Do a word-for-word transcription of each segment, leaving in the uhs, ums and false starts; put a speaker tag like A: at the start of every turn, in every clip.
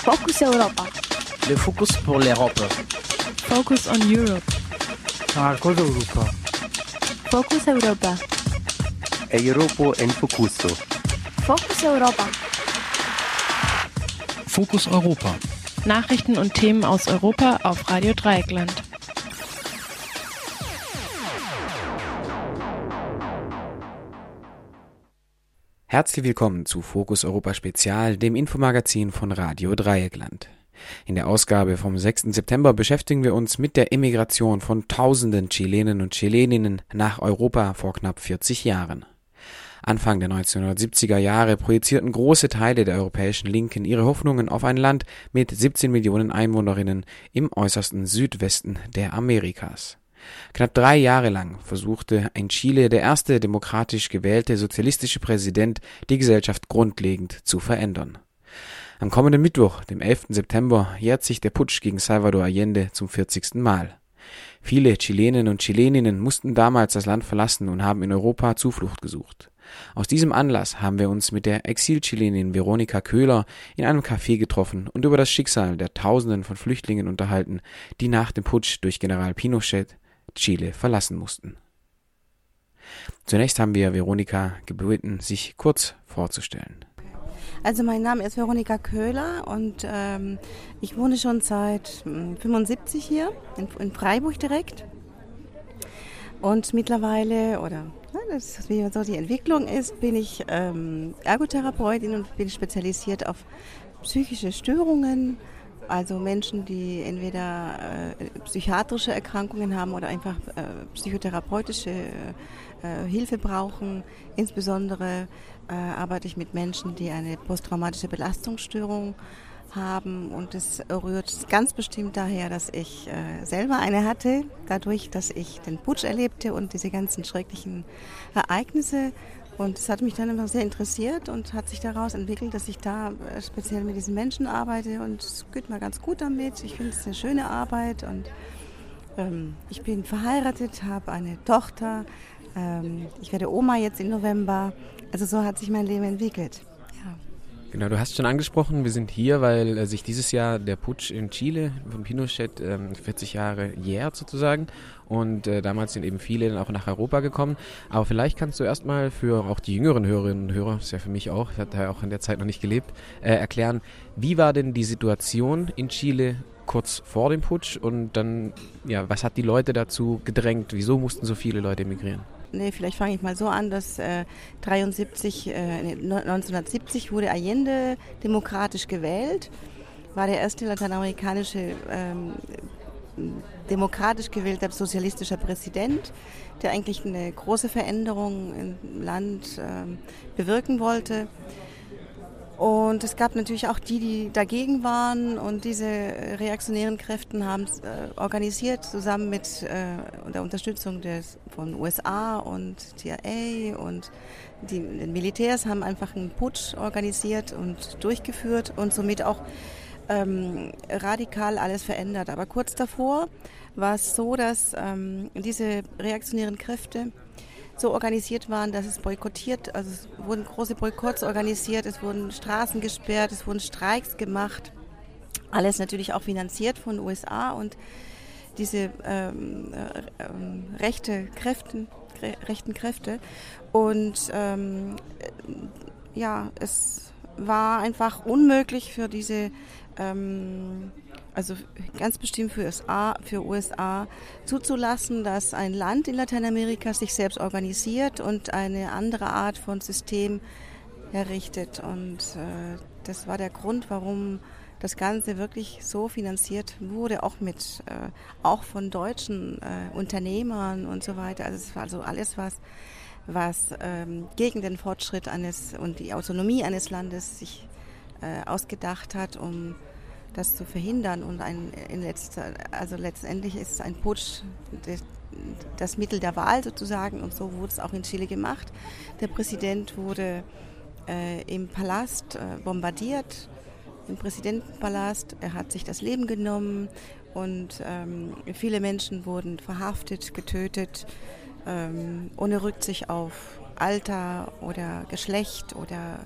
A: Focus Europa.
B: Le Focus pour l'Europe.
C: Focus on Europe.
D: Marcos Europa.
A: Focus Europa.
E: Europa en Focuso.
A: Focus Europa.
C: Focus Europa. Nachrichten und Themen aus Europa auf Radio Dreieckland.
F: Herzlich willkommen zu Focus Europa Spezial, dem Infomagazin von Radio Dreieckland. In der Ausgabe vom sechsten September beschäftigen wir uns mit der Emigration von tausenden Chilenen und Chileninnen nach Europa vor knapp vierzig Jahren. Anfang der neunzehnhundertsiebziger Jahre projizierten große Teile der europäischen Linken ihre Hoffnungen auf ein Land mit siebzehn Millionen Einwohnerinnen im äußersten Südwesten der Amerikas. Knapp drei Jahre lang versuchte in Chile der erste demokratisch gewählte sozialistische Präsident, die Gesellschaft grundlegend zu verändern. Am kommenden Mittwoch, dem elften September, jährt sich der Putsch gegen Salvador Allende zum vierzigsten Mal. Viele Chilenen und Chileninnen mussten damals das Land verlassen und haben in Europa Zuflucht gesucht. Aus diesem Anlass haben wir uns mit der Exil-Chilenin Veronika Köhler in einem Café getroffen und über das Schicksal der Tausenden von Flüchtlingen unterhalten, die nach dem Putsch durch General Pinochet Chile verlassen mussten. Zunächst haben wir Veronika gebeten, sich kurz vorzustellen.
G: Also mein Name ist Veronika Köhler und ähm, ich wohne schon seit äh, fünfundsiebzig hier, in, in Freiburg direkt. Und mittlerweile, oder ja, das ist, wie so die Entwicklung ist, bin ich ähm, Ergotherapeutin und bin spezialisiert auf psychische Störungen. Also Menschen, die entweder äh, psychiatrische Erkrankungen haben oder einfach äh, psychotherapeutische äh, Hilfe brauchen. Insbesondere äh, arbeite ich mit Menschen, die eine posttraumatische Belastungsstörung haben. Und das rührt ganz bestimmt daher, dass ich äh, selber eine hatte, dadurch, dass ich den Putsch erlebte und diese ganzen schrecklichen Ereignisse. Und das hat mich dann immer sehr interessiert und hat sich daraus entwickelt, dass ich da speziell mit diesen Menschen arbeite und es geht mir ganz gut damit. Ich finde es eine schöne Arbeit und ähm, ich bin verheiratet, habe eine Tochter. Ähm, ich werde Oma jetzt im November. Also so hat sich mein Leben entwickelt. Ja.
F: Genau, du hast schon angesprochen, wir sind hier, weil äh, sich dieses Jahr der Putsch in Chile von Pinochet ähm, vierzig Jahre jährt sozusagen. Und äh, damals sind eben viele dann auch nach Europa gekommen. Aber vielleicht kannst du erstmal für auch die jüngeren Hörerinnen und Hörer, das ist ja für mich auch, ich hatte ja auch in der Zeit noch nicht gelebt, äh, erklären, wie war denn die Situation in Chile kurz vor dem Putsch und dann, ja, was hat die Leute dazu gedrängt? Wieso mussten so viele Leute emigrieren?
G: Nee, vielleicht fange ich mal so an, dass äh, dreiundsiebzig, äh, neunzehnhundertsiebzig wurde Allende demokratisch gewählt, war der erste lateinamerikanische ähm, demokratisch gewählter sozialistischer Präsident, der eigentlich eine große Veränderung im Land äh, bewirken wollte. Und es gab natürlich auch die, die dagegen waren und diese reaktionären Kräfte haben es äh, organisiert, zusammen mit äh, der Unterstützung des, von U S A und C I A und die, die Militärs haben einfach einen Putsch organisiert und durchgeführt und somit auch ähm, radikal alles verändert. Aber kurz davor war es so, dass ähm, diese reaktionären Kräfte so organisiert waren, dass es boykottiert, also es wurden große Boykotts organisiert, es wurden Straßen gesperrt, es wurden Streiks gemacht, alles natürlich auch finanziert von U S A und diese ähm, äh, rechte Kräfte, rechten Kräfte und ähm, ja, es war einfach unmöglich für diese ähm, also ganz bestimmt für U S A, für U S A zuzulassen, dass ein Land in Lateinamerika sich selbst organisiert und eine andere Art von System errichtet. Und äh, das war der Grund, warum das Ganze wirklich so finanziert wurde, auch mit äh, auch von deutschen äh, Unternehmern und so weiter. Also es war also alles, was was ähm, gegen den Fortschritt eines und die Autonomie eines Landes sich äh, ausgedacht hat, um das zu verhindern. Und ein, in letzter, also letztendlich ist ein Putsch das, das Mittel der Wahl sozusagen und so wurde es auch in Chile gemacht. Der Präsident wurde äh, im Palast äh, bombardiert, im Präsidentenpalast. Er hat sich das Leben genommen und ähm, viele Menschen wurden verhaftet, getötet, ähm, ohne Rücksicht auf Alter oder Geschlecht oder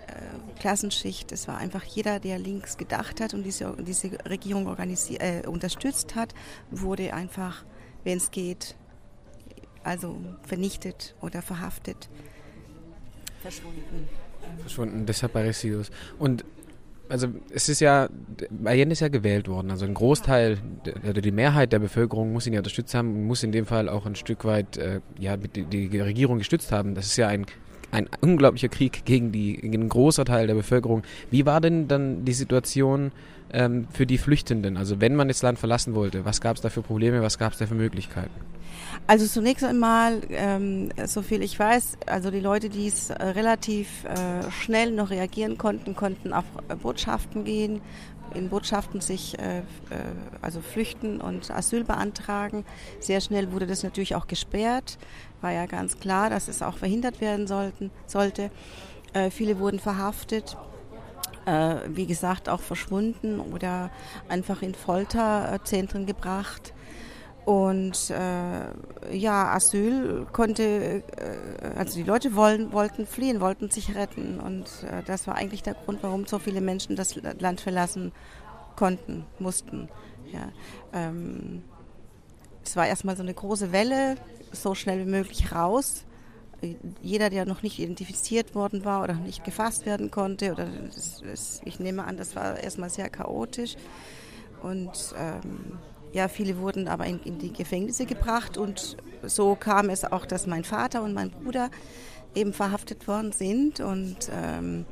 G: äh, Klassenschicht. Es war einfach jeder, der links gedacht hat und diese, diese Regierung organisi- äh, unterstützt hat, wurde einfach, wenn es geht, also vernichtet oder verhaftet, verschwunden.
F: Verschwunden, desaparecidos. Und also es ist ja, Allende ist ja gewählt worden, also ein Großteil, oder die Mehrheit der Bevölkerung muss ihn ja unterstützt haben und muss in dem Fall auch ein Stück weit äh, ja, die, die Regierung gestützt haben. Das ist ja ein, ein unglaublicher Krieg gegen, die, gegen einen großen Teil der Bevölkerung. Wie war denn dann die Situation ähm, für die Flüchtenden? Also wenn man das Land verlassen wollte, was gab es da für Probleme, was gab es da für Möglichkeiten?
G: Also zunächst einmal, ähm, so viel ich weiß, also die Leute, die es äh, relativ äh, schnell noch reagieren konnten, konnten auf äh, Botschaften gehen, in Botschaften sich äh, äh, also flüchten und Asyl beantragen. Sehr schnell wurde das natürlich auch gesperrt, war ja ganz klar, dass es auch verhindert werden sollten, sollte. Äh, viele wurden verhaftet. Äh, wie gesagt, auch verschwunden oder einfach in Folterzentren gebracht. Und äh, ja, Asyl konnte, äh, also die Leute wollen, wollten fliehen, wollten sich retten. Und äh, das war eigentlich der Grund, warum so viele Menschen das Land verlassen konnten, mussten. Ja, ähm, es war erstmal so eine große Welle, so schnell wie möglich raus. Jeder, der noch nicht identifiziert worden war oder nicht gefasst werden konnte, oder das, das, ich nehme an, das war erstmal sehr chaotisch. Und ähm, ja, viele wurden aber in, in die Gefängnisse gebracht und so kam es auch, dass mein Vater und mein Bruder eben verhaftet worden sind und ähm,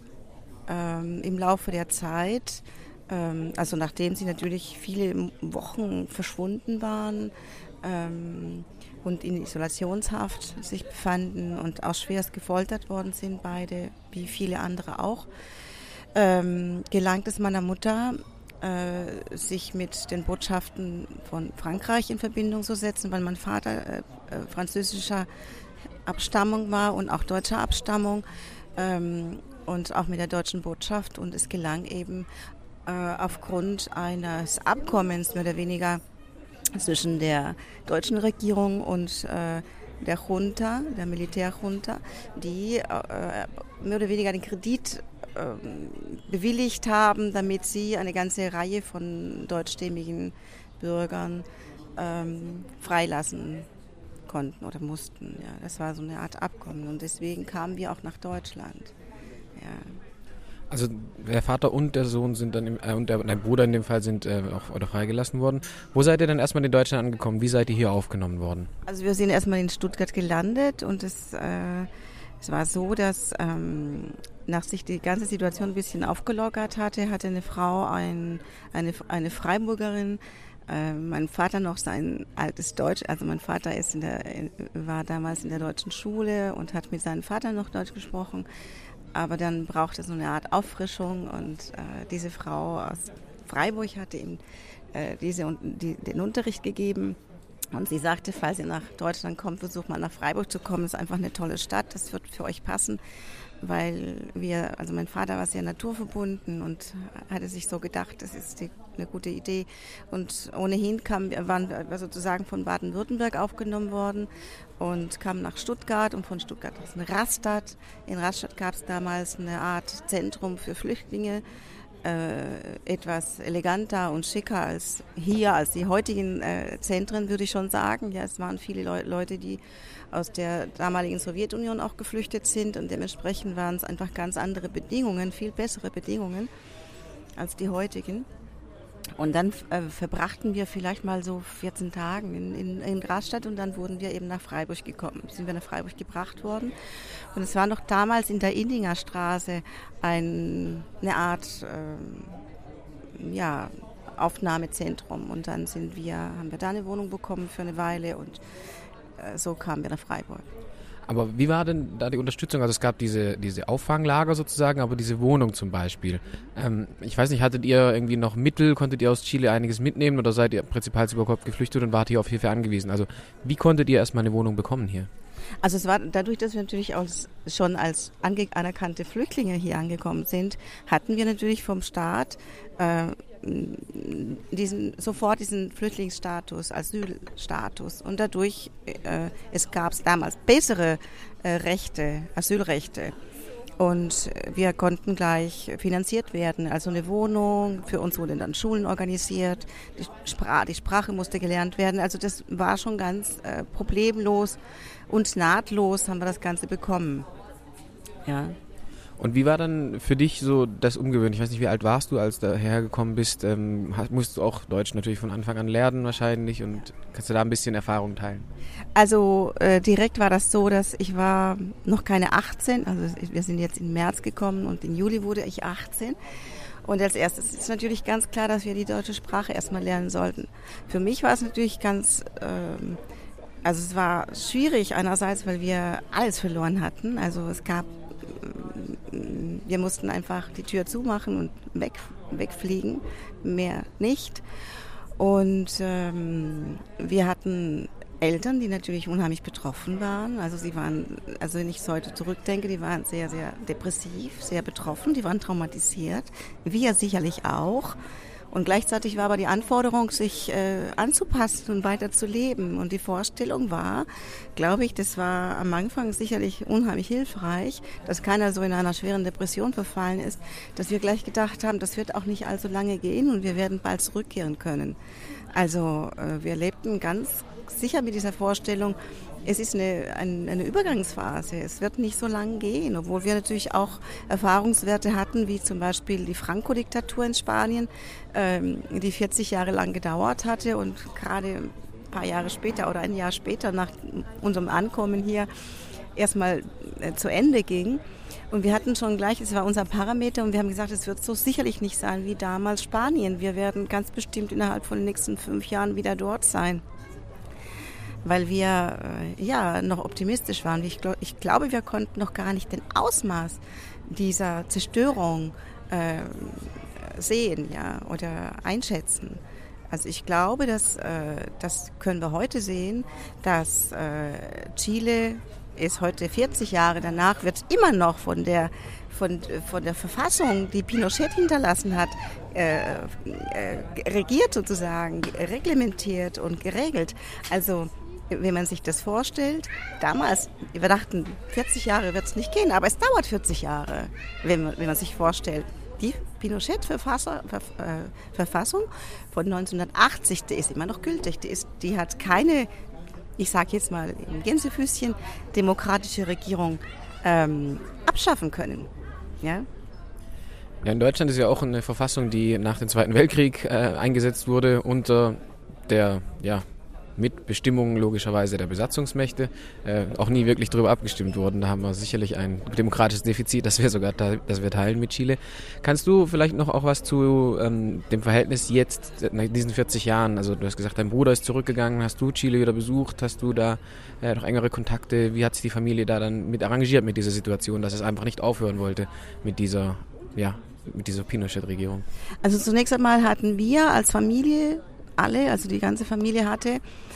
G: ähm, im Laufe der Zeit, ähm, also nachdem sie natürlich viele Wochen verschwunden waren ähm, und in Isolationshaft sich befanden und auch schwerst gefoltert worden sind, beide, wie viele andere auch, ähm, gelangt es meiner Mutter, Äh, sich mit den Botschaften von Frankreich in Verbindung zu setzen, weil mein Vater äh, äh, französischer Abstammung war und auch deutscher Abstammung ähm, und auch mit der deutschen Botschaft. Und es gelang eben äh, aufgrund eines Abkommens mehr oder weniger zwischen der deutschen Regierung und äh, der Junta, der Militärjunta, die äh, mehr oder weniger den Kredit bewilligt haben, damit sie eine ganze Reihe von deutschstämmigen Bürgern ähm, freilassen konnten oder mussten. Ja, das war so eine Art Abkommen und deswegen kamen wir auch nach Deutschland. Ja.
F: Also der Vater und der Sohn sind dann, im, äh, und der, dein Bruder in dem Fall sind äh, auch oder freigelassen worden. Wo seid ihr dann erstmal in Deutschland angekommen? Wie seid ihr hier aufgenommen worden?
G: Also wir sind erstmal in Stuttgart gelandet und es, äh, es war so, dass ähm, nach sich die ganze Situation ein bisschen aufgelockert hatte, hatte eine Frau, ein, eine, eine Freiburgerin, äh, mein Vater noch sein altes Deutsch, also mein Vater ist in der, war damals in der deutschen Schule und hat mit seinem Vater noch Deutsch gesprochen, aber dann brauchte es so eine Art Auffrischung und äh, diese Frau aus Freiburg hatte ihm äh, diese, die, den Unterricht gegeben. Und sie sagte, falls ihr nach Deutschland kommt, versucht mal nach Freiburg zu kommen. Das ist einfach eine tolle Stadt, das wird für euch passen, weil wir, also mein Vater war sehr naturverbunden und hatte sich so gedacht, das ist die, eine gute Idee. Und ohnehin kam, waren wir sozusagen von Baden-Württemberg aufgenommen worden und kamen nach Stuttgart und von Stuttgart nach Rastatt. In Rastatt gab es damals eine Art Zentrum für Flüchtlinge, Äh, etwas eleganter und schicker als hier, als die heutigen äh, Zentren, würde ich schon sagen. Ja, es waren viele Leu- Leute, die aus der damaligen Sowjetunion auch geflüchtet sind und dementsprechend waren es einfach ganz andere Bedingungen, viel bessere Bedingungen als die heutigen. Und dann äh, verbrachten wir vielleicht mal so vierzehn Tage in, in, in Rastatt und dann wurden wir eben nach Freiburg gekommen, sind wir nach Freiburg gebracht worden. Und es war noch damals in der Indinger Straße ein, eine Art ähm, ja, Aufnahmezentrum. Und dann sind wir, haben wir da eine Wohnung bekommen für eine Weile und äh, so kamen wir nach Freiburg.
F: Aber wie war denn da die Unterstützung? Also es gab diese, diese Auffanglager sozusagen, aber diese Wohnung zum Beispiel. Ähm, ich weiß nicht, hattet ihr irgendwie noch Mittel, konntet ihr aus Chile einiges mitnehmen oder seid ihr im Prinzip Hals über Kopf geflüchtet und wart hier auf Hilfe angewiesen? Also wie konntet ihr erstmal eine Wohnung bekommen hier?
G: Also es war dadurch, dass wir natürlich als, schon als ange- anerkannte Flüchtlinge hier angekommen sind, hatten wir natürlich vom Staat äh, diesen, sofort diesen Flüchtlingsstatus, Asylstatus. Und dadurch, äh, es gab damals bessere äh, Rechte, Asylrechte Und wir konnten gleich finanziert werden, also eine Wohnung, für uns wurden dann Schulen organisiert, die, Spra- die Sprache musste gelernt werden, also das war schon ganz äh, problemlos und nahtlos haben wir das Ganze bekommen. Ja.
F: Und wie war dann für dich so das Umgewöhnen? Ich weiß nicht, wie alt warst du, als du hergekommen bist? Ähm, hast, musst du auch Deutsch natürlich von Anfang an lernen wahrscheinlich und kannst du da ein bisschen Erfahrung teilen?
G: Also äh, direkt war das so, dass ich war noch keine achtzehn, also wir sind jetzt im März gekommen und im Juli wurde ich achtzehn. Und als erstes ist natürlich ganz klar, dass wir die deutsche Sprache erstmal lernen sollten. Für mich war es natürlich ganz, ähm, also es war schwierig einerseits, weil wir alles verloren hatten. Also es gab Wir mussten einfach die Tür zumachen und weg, wegfliegen, mehr nicht. Und ähm, wir hatten Eltern, die natürlich unheimlich betroffen waren. Also sie waren, also wenn ich heute zurückdenke, die waren sehr, sehr depressiv, sehr betroffen, die waren traumatisiert. Wir sicherlich auch. Und gleichzeitig war aber die Anforderung, sich äh, anzupassen und weiter zu leben. Und die Vorstellung war, glaube ich, das war am Anfang sicherlich unheimlich hilfreich, dass keiner so in einer schweren Depression verfallen ist, dass wir gleich gedacht haben, das wird auch nicht allzu lange gehen und wir werden bald zurückkehren können. Also äh, wir lebten ganz sicher mit dieser Vorstellung, es ist eine, eine, eine Übergangsphase, es wird nicht so lang gehen, obwohl wir natürlich auch Erfahrungswerte hatten, wie zum Beispiel die Franco-Diktatur in Spanien, ähm, die vierzig Jahre lang gedauert hatte und gerade ein paar Jahre später oder ein Jahr später nach unserem Ankommen hier erstmal äh, zu Ende ging. Und wir hatten schon gleich, es war unser Parameter und wir haben gesagt, es wird so sicherlich nicht sein wie damals Spanien. Wir werden ganz bestimmt innerhalb von den nächsten fünf Jahren wieder dort sein. Weil wir äh, ja noch optimistisch waren. Ich, glaub, ich glaube, wir konnten noch gar nicht den Ausmaß dieser Zerstörung äh, sehen, ja, oder einschätzen. Also ich glaube, dass äh, das können wir heute sehen, dass äh, Chile ist heute vierzig Jahre danach, wird immer noch von der von, von der Verfassung, die Pinochet hinterlassen hat, äh, äh, regiert sozusagen, reglementiert und geregelt. Also wenn man sich das vorstellt, damals, wir dachten, vierzig Jahre wird es nicht gehen, aber es dauert vierzig Jahre, wenn man, wenn man sich vorstellt. Die Pinochet-Verfassung von neunzehnhundertachtzig, die ist immer noch gültig. Die, ist, die hat keine, ich sage jetzt mal im Gänsefüßchen, demokratische Regierung ähm, abschaffen können. Ja?
F: Ja, in Deutschland ist ja auch eine Verfassung, die nach dem Zweiten Weltkrieg äh, eingesetzt wurde unter der, ja, mit Bestimmungen logischerweise der Besatzungsmächte, äh, auch nie wirklich darüber abgestimmt wurden. Da haben wir sicherlich ein demokratisches Defizit, das wir sogar ta- das wir teilen mit Chile. Kannst du vielleicht noch auch was zu ähm, dem Verhältnis jetzt nach diesen vierzig Jahren, also du hast gesagt, dein Bruder ist zurückgegangen, hast du Chile wieder besucht, hast du da äh, noch engere Kontakte, wie hat sich die Familie da dann mit arrangiert mit dieser Situation, dass es einfach nicht aufhören wollte mit dieser, ja, mit dieser Pinochet-Regierung?
G: Also zunächst einmal hatten wir als Familie, alle, also die ganze Familie hatte,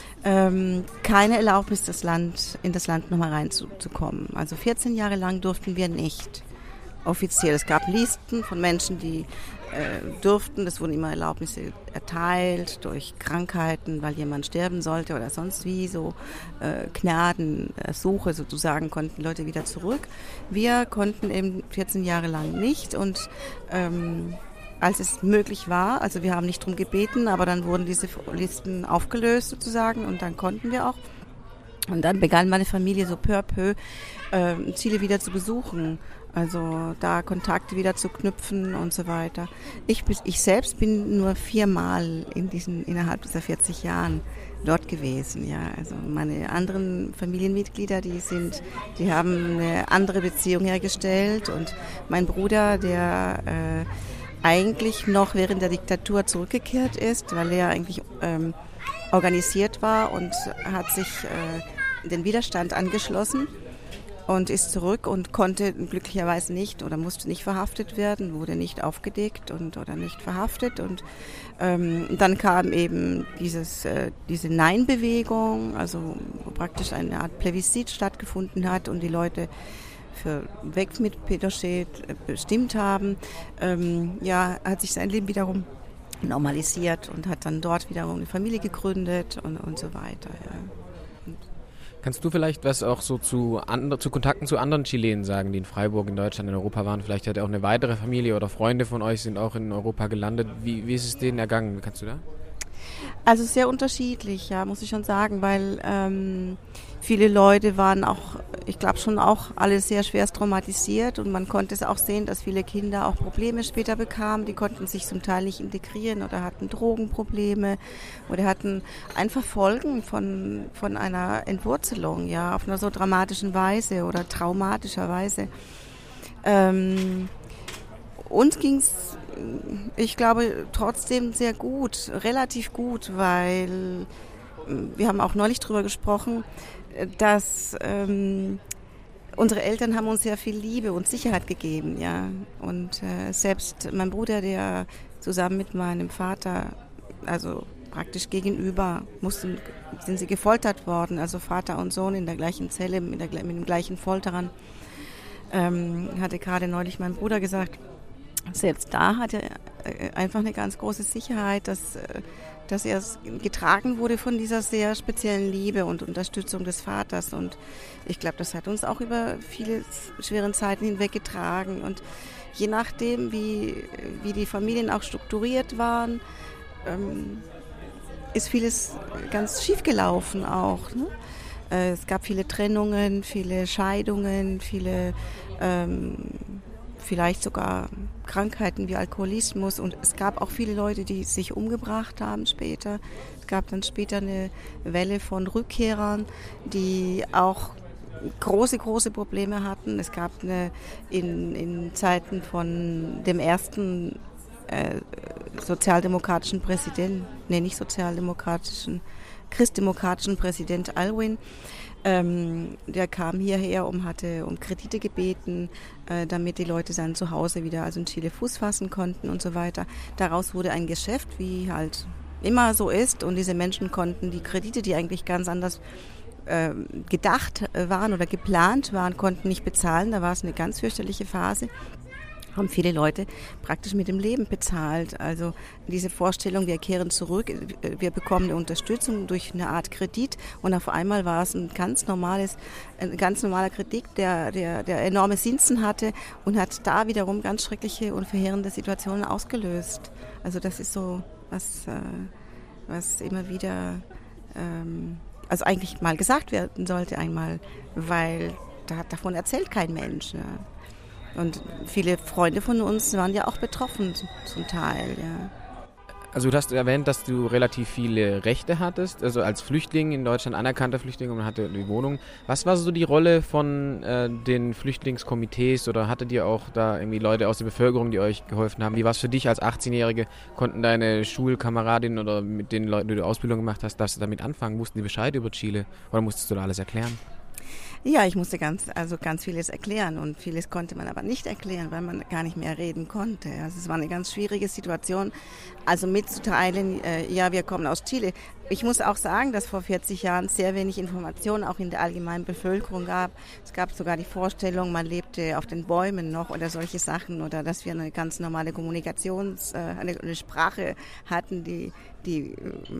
G: ähm, keine Erlaubnis, das Land, in das Land nochmal reinzukommen. Also vierzehn Jahre lang durften wir nicht offiziell. Es gab Listen von Menschen, die äh, durften, es wurden immer Erlaubnisse erteilt durch Krankheiten, weil jemand sterben sollte oder sonst wie, so äh, Gnadensuche sozusagen, konnten Leute wieder zurück. Wir konnten eben vierzehn Jahre lang nicht und ähm, als es möglich war, also wir haben nicht drum gebeten, aber dann wurden diese Listen aufgelöst sozusagen und dann konnten wir auch. Und dann begann meine Familie so peu à peu äh, Chile wieder zu besuchen, also da Kontakte wieder zu knüpfen und so weiter. Ich, ich selbst bin nur viermal in diesen, innerhalb dieser vierzig Jahren dort gewesen, ja. Also meine anderen Familienmitglieder, die sind, die haben eine andere Beziehung hergestellt und mein Bruder, der äh, eigentlich noch während der Diktatur zurückgekehrt ist, weil er eigentlich ähm, organisiert war und hat sich äh, den Widerstand angeschlossen und ist zurück und konnte glücklicherweise nicht oder musste nicht verhaftet werden, wurde nicht aufgedeckt und oder nicht verhaftet und ähm, dann kam eben dieses äh, diese Nein-Bewegung, also wo praktisch eine Art Plebiszit stattgefunden hat und die Leute für weg mit Pinochet bestimmt haben, ähm, ja, hat sich sein Leben wiederum normalisiert und hat dann dort wiederum eine Familie gegründet und, und so weiter. Ja.
F: Kannst du vielleicht was auch so zu, andre, zu Kontakten zu anderen Chilenen sagen, die in Freiburg, in Deutschland, in Europa waren? Vielleicht hat auch eine weitere Familie oder Freunde von euch sind auch in Europa gelandet. Wie, wie ist es denen ergangen? Kannst du da?
G: Also sehr unterschiedlich, ja, muss ich schon sagen, weil ähm, viele Leute waren auch, ich glaube schon auch alle sehr schwerst traumatisiert und man konnte es auch sehen, dass viele Kinder auch Probleme später bekamen. Die konnten sich zum Teil nicht integrieren oder hatten Drogenprobleme oder hatten einfach Folgen von, von einer Entwurzelung, ja, auf einer so dramatischen Weise oder traumatischer Weise. Ähm, uns ging es, ich glaube, trotzdem sehr gut, relativ gut, weil wir haben auch neulich drüber gesprochen, dass ähm, unsere Eltern haben uns sehr viel Liebe und Sicherheit gegeben, ja. Und äh, selbst mein Bruder, der zusammen mit meinem Vater, also praktisch gegenüber, mussten, sind sie gefoltert worden, also Vater und Sohn in der gleichen Zelle, mit, der, mit dem gleichen Folterern, ähm, hatte gerade neulich mein Bruder gesagt, selbst da hat er einfach eine ganz große Sicherheit, dass, dass er getragen wurde von dieser sehr speziellen Liebe und Unterstützung des Vaters. Und ich glaube, das hat uns auch über viele schwere Zeiten hinweg getragen. Und je nachdem, wie, wie die Familien auch strukturiert waren, ähm, ist vieles ganz schief gelaufen auch, ne? Es gab viele Trennungen, viele Scheidungen, viele ähm, vielleicht sogar Krankheiten wie Alkoholismus und es gab auch viele Leute, die sich umgebracht haben später. Es gab dann später eine Welle von Rückkehrern, die auch große, große Probleme hatten. Es gab eine in, in Zeiten von dem ersten äh, sozialdemokratischen Präsidenten, nee, nicht sozialdemokratischen, christdemokratischen Präsident Aylwin. Ähm, der kam hierher und hatte um Kredite gebeten, äh, damit die Leute sein Zuhause wieder, also in Chile, Fuß fassen konnten und so weiter. Daraus wurde ein Geschäft, wie halt immer so ist. Und diese Menschen konnten die Kredite, die eigentlich ganz anders äh, gedacht waren oder geplant waren, konnten nicht bezahlen. Da war es eine ganz fürchterliche Phase. Haben viele Leute praktisch mit dem Leben bezahlt. Also diese Vorstellung, wir kehren zurück, wir bekommen eine Unterstützung durch eine Art Kredit und auf einmal war es ein ganz normales, ein ganz normaler Kredit, der, der, der enorme Zinsen hatte und hat da wiederum ganz schreckliche und verheerende Situationen ausgelöst. Also das ist so was, was immer wieder, also eigentlich mal gesagt werden sollte einmal, weil da, davon erzählt kein Mensch, ja. Und viele Freunde von uns waren ja auch betroffen zum Teil, ja.
F: Also du hast erwähnt, dass du relativ viele Rechte hattest, also als Flüchtling in Deutschland, anerkannter Flüchtling und man hatte die Wohnung. Was war so die Rolle von äh, den Flüchtlingskomitees oder hattet ihr auch da irgendwie Leute aus der Bevölkerung, die euch geholfen haben? Wie war es für dich als achtzehnjährige? Konnten deine Schulkameradinnen oder mit den Leuten, die du Ausbildung gemacht hast, darfst du damit anfangen? Wussten die Bescheid über Chile oder musstest du da alles erklären?
G: Ja, ich musste ganz, also ganz vieles erklären und vieles konnte man aber nicht erklären, weil man gar nicht mehr reden konnte. Also es war eine ganz schwierige Situation, also mitzuteilen, äh, ja, wir kommen aus Chile. Ich muss auch sagen, dass vor vierzig Jahren sehr wenig Informationen auch in der allgemeinen Bevölkerung gab. Es gab sogar die Vorstellung, man lebte auf den Bäumen noch oder solche Sachen oder dass wir eine ganz normale Kommunikations-, äh, eine, eine Sprache hatten, die, die,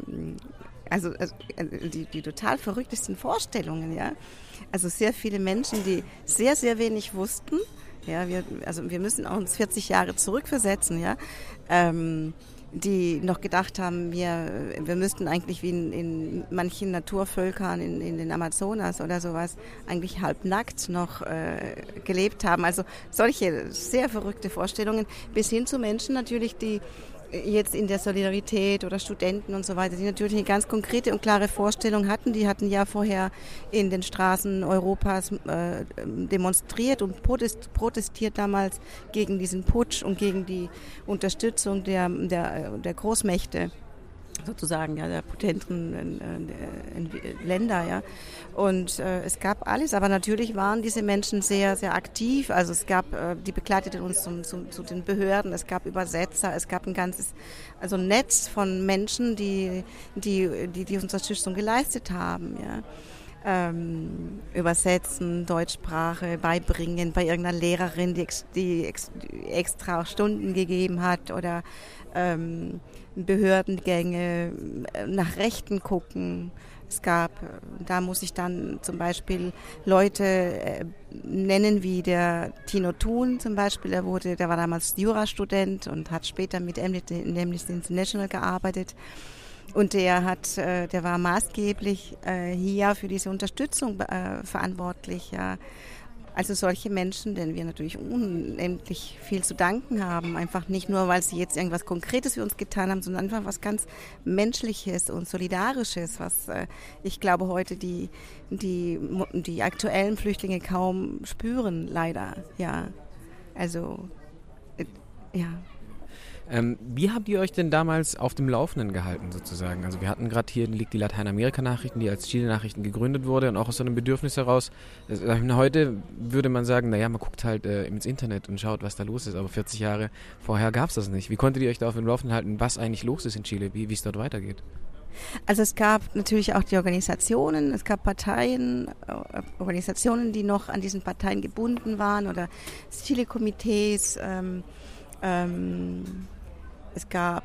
G: also, also die, die total verrücktesten Vorstellungen, ja. Also sehr viele Menschen, die sehr, sehr wenig wussten. Ja, wir, also wir müssen uns vierzig Jahre zurückversetzen, ja, ähm, die noch gedacht haben, wir, wir müssten eigentlich wie in, in manchen Naturvölkern in, in den Amazonas oder sowas eigentlich halbnackt noch äh, gelebt haben. Also solche sehr verrückte Vorstellungen bis hin zu Menschen natürlich, die jetzt in der Solidarität oder Studenten und so weiter, die natürlich eine ganz konkrete und klare Vorstellung hatten. Die hatten ja vorher in den Straßen Europas äh, demonstriert und protest, protestiert damals gegen diesen Putsch und gegen die Unterstützung der, der, der Großmächte, sozusagen, ja, der potenten äh, äh, Länder, ja. Und äh, es gab alles, aber natürlich waren diese Menschen sehr, sehr aktiv. Also es gab, äh, die begleiteten uns zum, zum, zu den Behörden, es gab Übersetzer, es gab ein ganzes, also Netz von Menschen, die, die, die, die Unterstützung geleistet haben, ja. Ähm, übersetzen, Deutschsprache beibringen bei irgendeiner Lehrerin, die, ex, die, ex, die extra Stunden gegeben hat oder ähm, Behördengänge, nach Rechten gucken, Es gab, da muss ich dann zum Beispiel Leute äh, nennen wie der Tino Thun zum Beispiel. Der wurde, der war damals Jurastudent und hat später mit Amnesty International gearbeitet. Und der hat, äh, der war maßgeblich äh, hier für diese Unterstützung äh, verantwortlich. Ja. Also solche Menschen, denen wir natürlich unendlich viel zu danken haben. Einfach nicht nur, weil sie jetzt irgendwas Konkretes für uns getan haben, sondern einfach was ganz Menschliches und Solidarisches, was äh, ich glaube heute die, die, die aktuellen Flüchtlinge kaum spüren, leider. Ja, also, äh, ja.
F: Ähm, wie habt ihr euch denn damals auf dem Laufenden gehalten sozusagen? Also wir hatten gerade hier liegt die Lateinamerika-Nachrichten, die als Chile-Nachrichten gegründet wurde und auch aus so einem Bedürfnis heraus. Also heute würde man sagen, naja, man guckt halt äh, ins Internet und schaut, was da los ist, aber vierzig Jahre vorher gab es das nicht. Wie konntet ihr euch da auf dem Laufenden halten, was eigentlich los ist in Chile, wie es dort weitergeht?
G: Also es gab natürlich auch die Organisationen, es gab Parteien, äh, Organisationen, die noch an diesen Parteien gebunden waren oder Chile-Komitees, ähm, ähm, es gab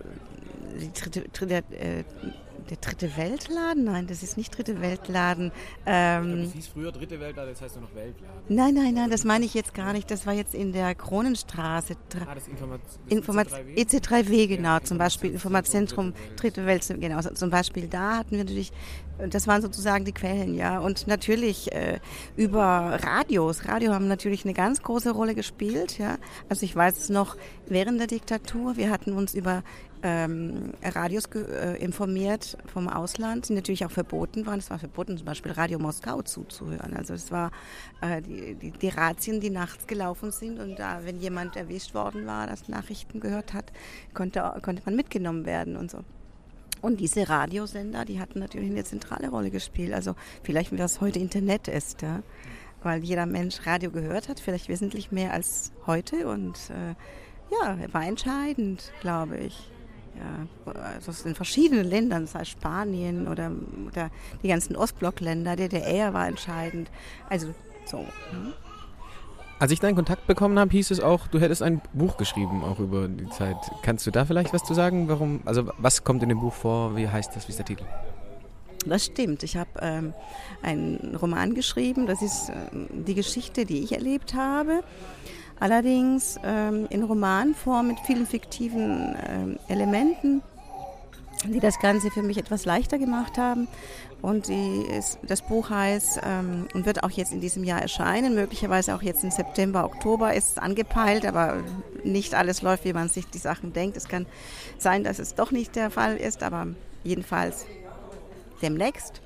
G: die dritte, dritte, äh, der dritte Weltladen? Nein, das ist nicht dritte Weltladen. Ähm,
F: das hieß früher dritte Weltladen, das heißt nur noch Weltladen.
G: Nein, nein, nein, das meine ich jetzt gar nicht. Das war jetzt in der Kronenstraße.
F: Ah, das Informat- das
G: Informat- E C drei W, genau, ja, zum Beispiel Informationszentrum dritte Welt, genau, also zum Beispiel da hatten wir natürlich, das waren sozusagen die Quellen, ja, und natürlich äh, über Radios. Radio haben natürlich eine ganz große Rolle gespielt, ja. Also ich weiß es noch während der Diktatur, wir hatten uns über ähm, Radios ge- äh, informiert vom Ausland, die natürlich auch verboten waren. Es war verboten, zum Beispiel Radio Moskau zuzuhören. Also es war äh, die, die, die Razzien, die nachts gelaufen sind und da, wenn jemand erwischt worden war, das Nachrichten gehört hat, konnte, konnte man mitgenommen werden und so. Und diese Radiosender, die hatten natürlich eine zentrale Rolle gespielt. Also vielleicht, wie das heute Internet ist, ja? Weil jeder Mensch Radio gehört hat, vielleicht wesentlich mehr als heute. Und äh, ja, war entscheidend, glaube ich. Ja, also in verschiedenen Ländern, das heißt Spanien oder, oder die ganzen Ostblockländer, D D R war entscheidend. Also so. Hm?
F: Als ich deinen Kontakt bekommen habe, hieß es auch, du hättest ein Buch geschrieben, auch über die Zeit. Kannst du da vielleicht was zu sagen? Warum? Also was kommt in dem Buch vor? Wie heißt das? Wie ist der Titel?
G: Das stimmt. Ich habe ähm, einen Roman geschrieben. Das ist äh, die Geschichte, die ich erlebt habe. Allerdings ähm, in Romanform mit vielen fiktiven ähm, Elementen, die das Ganze für mich etwas leichter gemacht haben. Und die ist, das Buch heißt ähm, und wird auch jetzt in diesem Jahr erscheinen, möglicherweise auch jetzt im September, Oktober ist es angepeilt, aber nicht alles läuft, wie man sich die Sachen denkt. Es kann sein, dass es doch nicht der Fall ist, aber jedenfalls demnächst.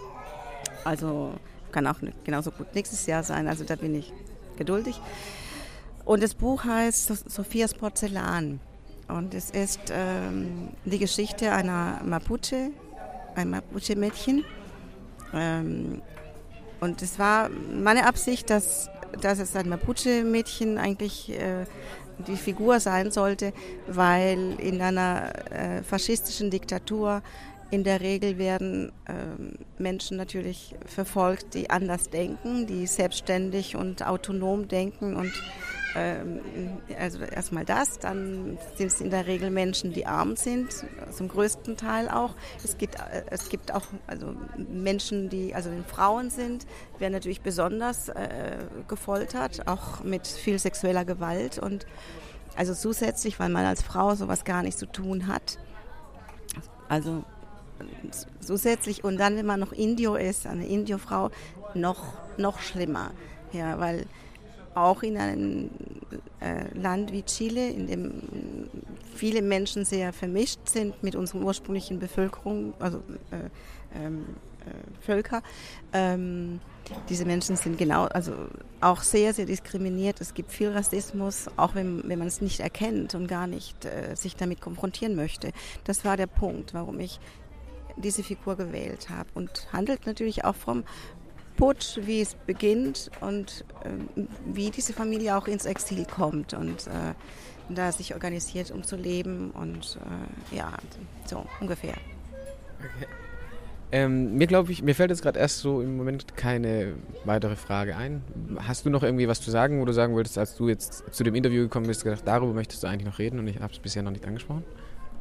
G: Also kann auch genauso gut nächstes Jahr sein, also da bin ich geduldig. Und das Buch heißt Sophias Porzellan und es ist ähm, die Geschichte einer Mapuche, ein Mapuche-Mädchen. Ähm, und es war meine Absicht, dass, dass es ein Mapuche-Mädchen eigentlich äh, die Figur sein sollte, weil in einer äh, faschistischen Diktatur in der Regel werden äh, Menschen natürlich verfolgt, die anders denken, die selbstständig und autonom denken und also erstmal das, dann sind es in der Regel Menschen, die arm sind, zum größten Teil auch. Es gibt, es gibt auch also Menschen, die also Frauen sind, werden natürlich besonders äh, gefoltert, auch mit viel sexueller Gewalt und also zusätzlich, weil man als Frau sowas gar nicht zu tun hat. Also zusätzlich und dann, wenn man noch Indio ist, eine Indio-Frau, noch, noch schlimmer, ja, weil auch in einem äh, Land wie Chile, in dem viele Menschen sehr vermischt sind mit unserer ursprünglichen Bevölkerung, also äh, ähm, äh, Völker. Ähm, diese Menschen sind genau, also auch sehr, sehr diskriminiert. Es gibt viel Rassismus, auch wenn, wenn man es nicht erkennt und gar nicht äh, sich damit konfrontieren möchte. Das war der Punkt, warum ich diese Figur gewählt habe und handelt natürlich auch vom Putsch, wie es beginnt und äh, wie diese Familie auch ins Exil kommt und äh, da sich organisiert, um zu leben und äh, ja, so ungefähr.
F: Okay. Ähm, mir glaube ich, mir fällt jetzt gerade erst so im Moment keine weitere Frage ein. Hast du noch irgendwie was zu sagen, wo du sagen wolltest, als du jetzt zu dem Interview gekommen bist, gedacht, darüber möchtest du eigentlich noch reden und ich habe es bisher noch nicht angesprochen?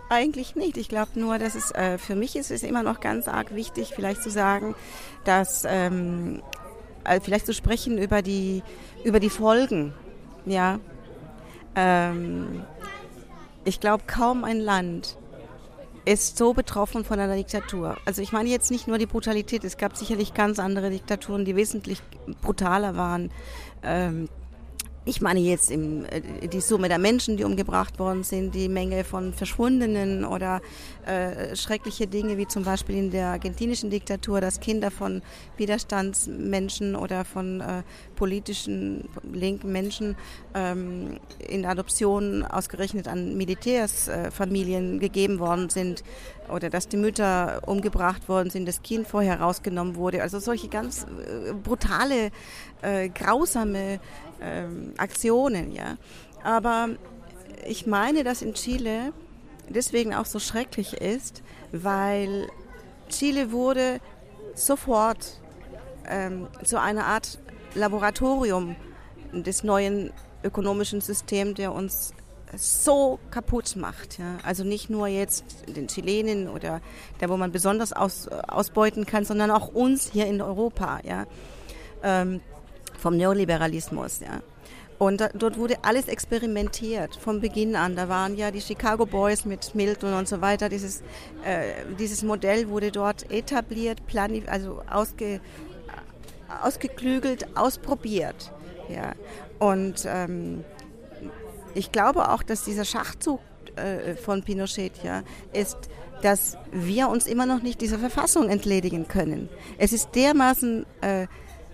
G: Eigentlich nicht. Ich glaube nur, dass es äh, für mich ist es immer noch ganz arg wichtig, vielleicht zu sagen, dass ähm, äh, vielleicht zu sprechen über die über die Folgen. Ja, ähm, ich glaube, kaum ein Land ist so betroffen von einer Diktatur. Also ich meine jetzt nicht nur die Brutalität. Es gab sicherlich ganz andere Diktaturen, die wesentlich brutaler waren. Ähm, Ich meine jetzt im, die Summe der Menschen, die umgebracht worden sind, die Menge von Verschwundenen oder äh, schreckliche Dinge wie zum Beispiel in der argentinischen Diktatur, dass Kinder von Widerstandsmenschen oder von äh, politischen linken Menschen ähm, in Adoption ausgerechnet an Militärsfamilien äh, gegeben worden sind oder dass die Mütter umgebracht worden sind, das Kind vorher rausgenommen wurde. Also solche ganz äh, brutale, äh, grausame Ähm, Aktionen, ja. Aber ich meine, dass in Chile deswegen auch so schrecklich ist, weil Chile wurde sofort ähm, zu einer Art Laboratorium des neuen ökonomischen Systems, der uns so kaputt macht. Ja. Also nicht nur jetzt den Chilenen oder der, wo man besonders aus, ausbeuten kann, sondern auch uns hier in Europa, ja. Ähm, vom Neoliberalismus, ja. Und da, dort wurde alles experimentiert, vom Beginn an. Da waren ja die Chicago Boys mit Milton und so weiter. Dieses, äh, dieses Modell wurde dort etabliert, plani- also ausge, ausgeklügelt, ausprobiert. Ja. Und ähm, ich glaube auch, dass dieser Schachzug äh, von Pinochet ja, ist, dass wir uns immer noch nicht dieser Verfassung entledigen können. Es ist dermaßen äh,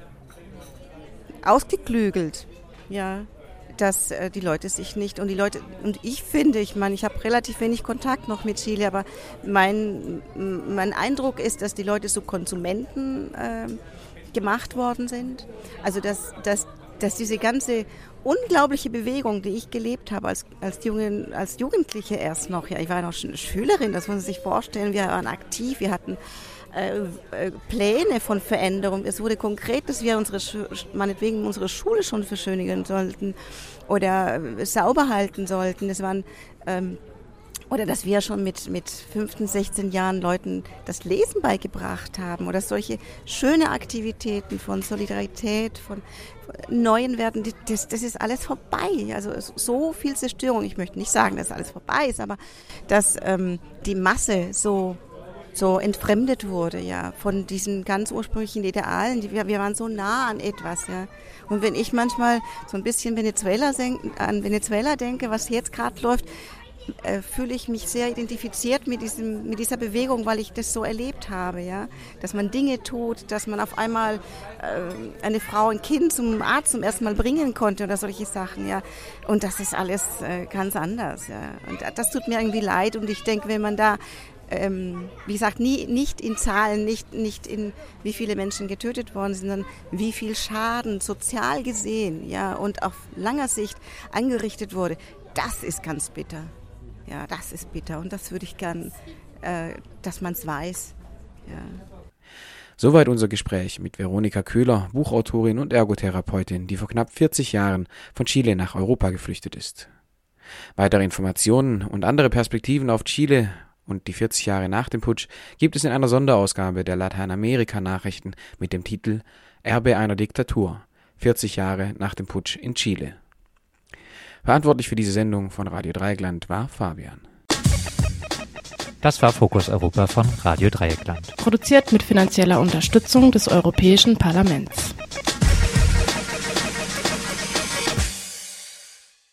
G: ausgeklügelt, ja, dass äh, die Leute sich nicht und die Leute und ich finde, ich meine, ich habe relativ wenig Kontakt noch mit Chile, aber mein mein Eindruck ist, dass die Leute zu Konsumenten äh, gemacht worden sind. Also dass dass dass diese ganze unglaubliche Bewegung, die ich gelebt habe als als Jungen, als Jugendliche erst noch, ja, ich war noch Schülerin, das muss man sich vorstellen, wir waren aktiv, wir hatten Äh, Pläne von Veränderung. Es wurde konkret, dass wir unsere, meinetwegen unsere Schule schon verschönigen sollten oder äh, sauber halten sollten. Das waren, ähm, oder dass wir schon mit, mit fünfzehn, sechzehn Jahren Leuten das Lesen beigebracht haben oder solche schöne Aktivitäten von Solidarität, von, von neuen Werten, das, das ist alles vorbei. Also so viel Zerstörung. Ich möchte nicht sagen, dass alles vorbei ist, aber dass ähm, die Masse so so entfremdet wurde, ja, von diesen ganz ursprünglichen Idealen. Die, wir, wir waren so nah an etwas, ja. Und wenn ich manchmal so ein bisschen Venezuela an Venezuela denke, was jetzt gerade läuft, äh, fühle ich mich sehr identifiziert mit diesem, mit dieser Bewegung, weil ich das so erlebt habe, ja. Dass man Dinge tut, dass man auf einmal äh, eine Frau, ein Kind zum Arzt zum ersten Mal bringen konnte oder solche Sachen, ja. Und das ist alles äh, ganz anders, ja. Und das tut mir irgendwie leid und ich denke, wenn man da Ähm, wie gesagt, nie, nicht in Zahlen, nicht, nicht in wie viele Menschen getötet worden sind, sondern wie viel Schaden sozial gesehen, ja, und auf langer Sicht angerichtet wurde. Das ist ganz bitter. Ja, das ist bitter und das würde ich gern, äh, dass man es weiß. Ja.
F: Soweit unser Gespräch mit Veronika Köhler, Buchautorin und Ergotherapeutin, die vor knapp vierzig Jahren von Chile nach Europa geflüchtet ist. Weitere Informationen und andere Perspektiven auf Chile und die vierzig Jahre nach dem Putsch gibt es in einer Sonderausgabe der Lateinamerika-Nachrichten mit dem Titel Erbe einer Diktatur, vierzig Jahre nach dem Putsch in Chile. Verantwortlich für diese Sendung von Radio Dreieckland war Fabian.
D: Das war Fokus Europa von Radio Dreieckland.
C: Produziert mit finanzieller Unterstützung des Europäischen Parlaments.